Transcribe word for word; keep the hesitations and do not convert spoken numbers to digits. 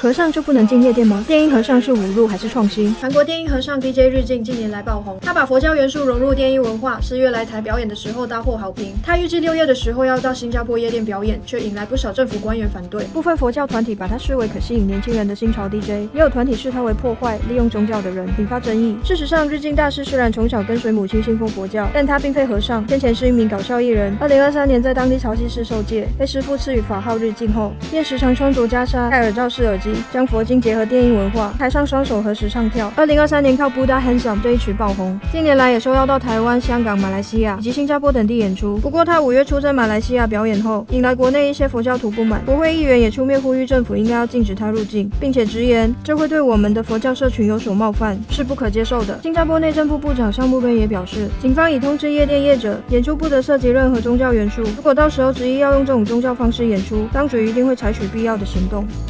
和尚就不能进夜店吗？电音和尚是侮辱还是创新？ 韩国电音和尚 D J 日进近年来爆红，他把佛教元素融入电音文化，四月来台表演的时候大获好评。他预计六月的时候要到新加坡夜店表演，却引来不少政府官员反对。 部分佛教团体把他视为可吸引年轻人的新潮 D J， 也有团体视他为破坏、利用宗教的人，引发争议。事实上，日进大师虽然从小跟随母亲信奉佛教，但他并非和尚，先前是一名搞笑艺人。二零二三年在当地潮汐市受戒，被师父赐予法号日进后，便时常穿着袈裟、戴耳罩式耳机，将佛经结合电音文化，台上双手合十唱跳。二零二三年靠《Buddha Handsome》这一曲爆红，近年来也受邀到台湾、香港、马来西亚以及新加坡等地演出。不过他五月初在马来西亚表演后，引来国内一些佛教徒不满，国会议员也出面呼吁政府应该要禁止他入境，并且直言这会对我们的佛教社群有所冒犯，是不可接受的。新加坡内政部部长尚木贝也表示，警方已通知夜店业者，演出不得涉及任何宗教元素，如果到时候执意要用这种宗教方式演出，当局一定会采取必要的行动。